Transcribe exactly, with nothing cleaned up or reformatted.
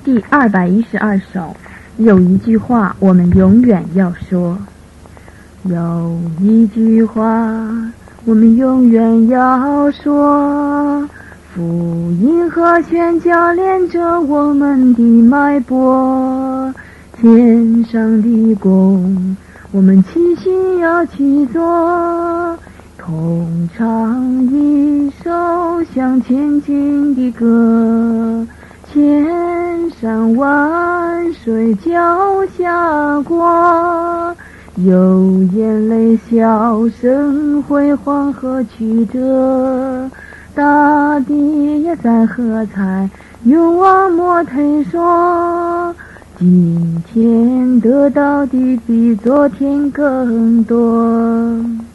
第二百一十二首，有一句话我们永远要说。有一句话我们永远要说，福音和宣教连着我们的脉搏，天上的工我们齐心要去做，同唱一首向前进的歌，千山万水脚下过，有眼泪笑声辉煌和曲折，大地也在喝彩，勇往莫退说，今天得到的比昨天更多。